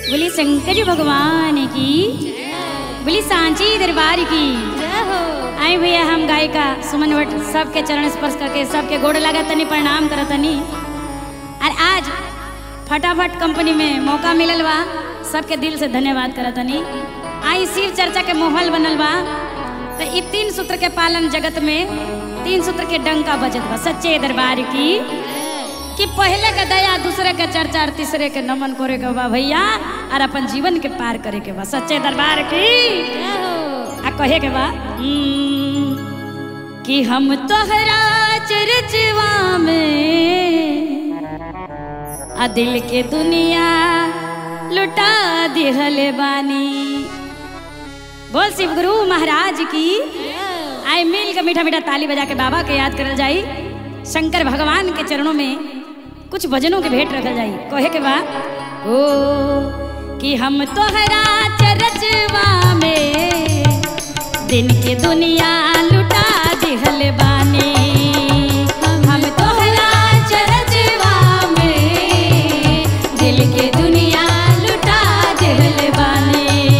बोली शंकर भगवान की, बोली सांची दरबार की। आई भैया हम गायिका सुमन भट्ट सबके चरण स्पर्श करके सबके गोड़ लगा तनी प्रणाम करत तनी। और आज फटाफट कंपनी में मौका मिलल बा, सबके दिल से धन्यवाद करत तनी। आई शिव चर्चा के माहौल बनल बा, तो ये 3 सूत्र के पालन जगत में 3 सूत्र के डंका बजत बा सच्चे दरबार की। कि पहले के दया, दूसरे के चर्चा और तीसरे के नमन करे के बा भैया, और अपन जीवन के पार करे के बा सच्चे दरबार की। आ कहे के बा कि हम तोहरा चर्चवा में आ दिल के दुनिया लुटा दिहल बानी। बोल शिव गुरु महाराज की। आए मिल के मीठा मीठा ताली बजा के बाबा के याद करल जाई। शंकर भगवान के चरणों में कुछ भजनों के भेंट रखल जाई। कहे के बा ओ कि हम तोहरा चरचवा में दिन के दुनिया लुटा दिहल बानी। हम तोहरा चरचवा में दिल के दुनिया लुटा दिहल बानी।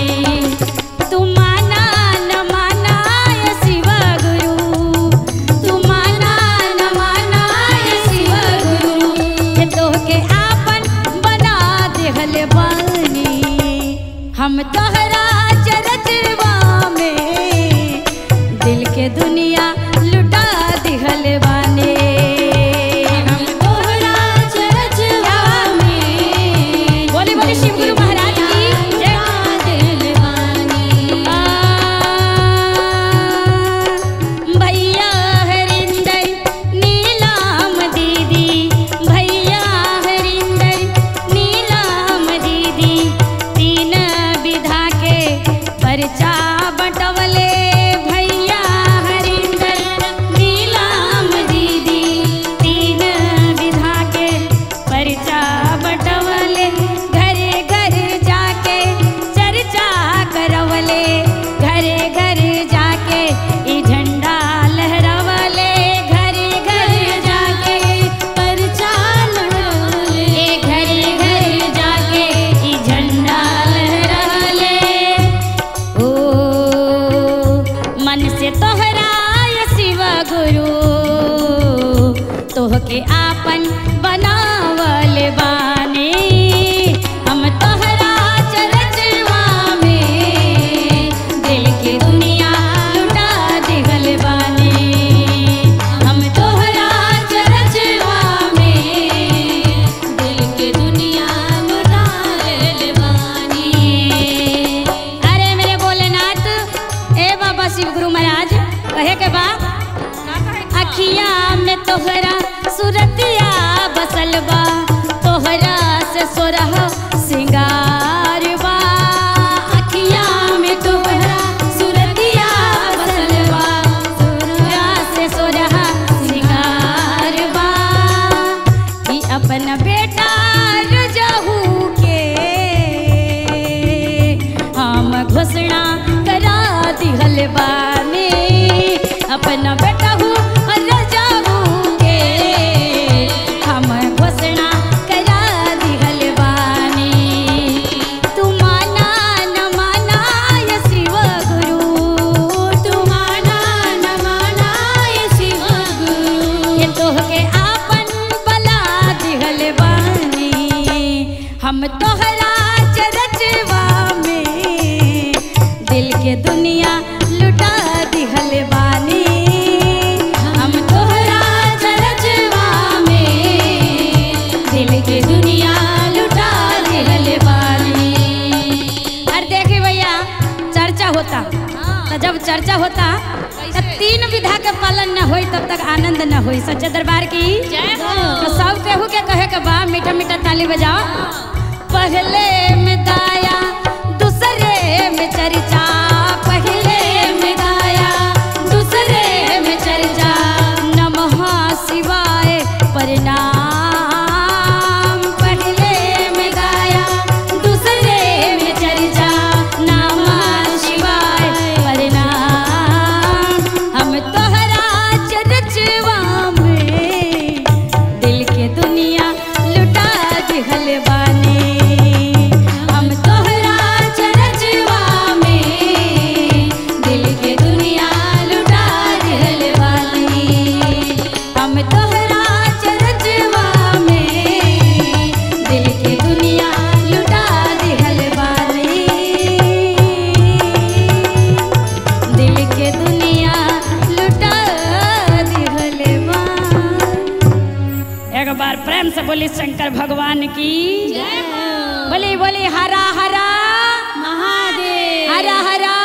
हम तोहरा चरचवा में दिल के दुनिया लुटा दिहल बानी। हम तोहरा चरचवा में बोली बोली शिव गुरु महाराज की दिल बानी। भैया हरिंदर नीलाम दीदी, भैया हरिंदर नीलाम दीदी, परचा बटवले भैया हरिंदर नीलाम दीदी, 3 विधा के परचा बटवले। घरे घर जाके चर्चा करवले, घरे घर जाके ई झंडा लहरावले। घरे घर जाके परचा लहरावले, घरे घर जाके ई झंडा लहरावले। मन से तोहरा शिव गुरु तोहके आपन बनावल बानी। हम तोहरा चरचवा में दिल के दुनिया लुटा दिहल बानी। हम तोहरा चरचवा में दिल के दुनिया लुटा दिहल बानी। अरे मेरे भोलेनाथ ए बाबा शिव गुरु महाराज कहे के बा अखिया में तोहरा सुरतिया बसल बा, तोहरा से सोरह सिंगार बा। अखिया में तोहरा सुरतिया बसल बा, तोहरा से सोरह सिंगार बा। कि अपन बेटा रजहू के हम घोषणा करा दिहल बानी। अपना बेटा हूँ रजाऊ के हम घोषणा करा दिहल बानी। तू माना न माना ये शिव गुरु, तू माना न माना ये शिव गुरु, ये तोहके आपन बला दिहल बानी। हम तोहरा चरचवा में दिल के दुनिया लुटा दिहल बानी। हम तोहरा चरचवा में दिल के दुनिया लुटा दिहल बानी। और देखिए भैया चर्चा होता, तो जब चर्चा होता तो 3 विधा के पालन न होई तब तक आनंद न होई सच्चे दरबार की। तो सब केहू के कहे के बा मीठा मीठा ताली बजाओ। पहले में दाया दूसरे में चर्चा, पहले में गाया दूसरे में चर्चा। नमः शिवाय प्रणाम, पहले में गाया दूसरे में चर्चा। नमः शिवाय प्रणाम। हम तोहरा चरचवा में दिल के दुनिया लुटा दिहल बानी। हम बोले शंकर भगवान की बोले बोले हरा हरा महादेव हरा हरा